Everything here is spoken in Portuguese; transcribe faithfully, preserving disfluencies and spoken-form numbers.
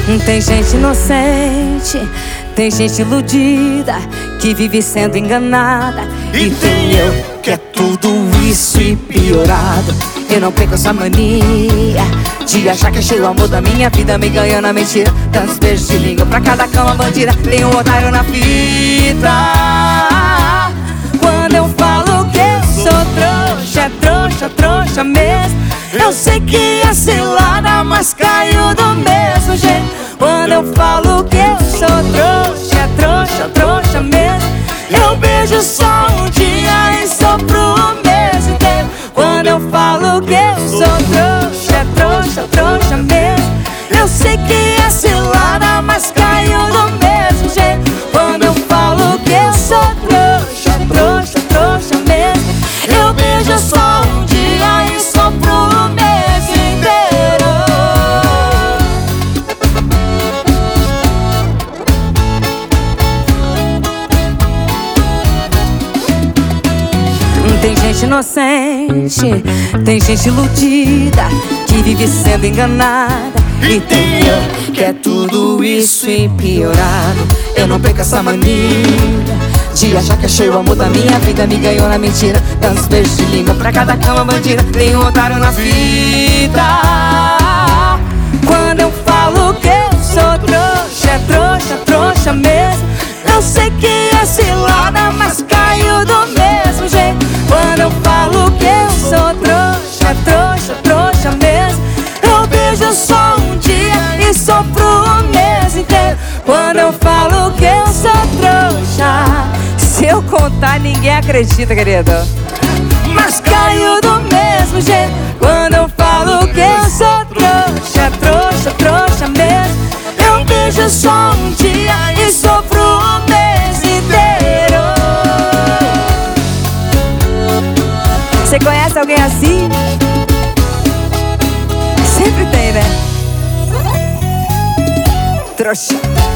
Tem gente inocente, tem gente iludida, que vive sendo enganada. E tem eu, que é tudo isso e piorado. Eu não perco essa mania de achar que achei o amor da minha vida, me ganhando a mentira. Tantos beijos de língua pra cada cama bandida, tem um otário na fita. Quando eu falo que eu sou trouxa, é trouxa, trouxa mesmo. Eu sei que é cilada, mas caiu do mesmo jeito. Quando eu falo que eu sou trouxa, é trouxa, trouxa mesmo. Eu beijo só um dia e sopro o mês inteiro. Quando eu falo que eu sou trouxa, é trouxa, trouxa mesmo. Eu sei que é cilada, mas caiu do mesmo jeito. Quando eu falo que eu sou trouxa, trouxa, trouxa mesmo. Eu beijo só um dia e sopro o mês inteiro. Tem gente inocente, tem gente iludida, que vive sendo enganada. E tem eu, que é tudo isso e piorado. Eu não perco essa mania de achar que achei o amor da minha vida, me ganhou na mentira. Tantos beijos de língua pra cada cama bandida, tem um otário na fita. Quando eu falo que eu sou trouxa, é trouxa, trouxa mesmo. Eu sei que é cilada, mas caiu do mesmo jeito. Quando eu falo que eu sou trouxa, é trouxa, trouxa mesmo. Eu beijo só um dia e sopro o mês inteiro. Quando eu falo que eu sou trouxa, se eu contar ninguém acredita, querido. Mas caiu do mesmo jeito. Quando eu falo que eu sou trouxa, é trouxa, trouxa mesmo. Eu beijo só um dia e sopro o mês inteiro. Você conhece alguém assim? Sempre tem, né? Trouxa.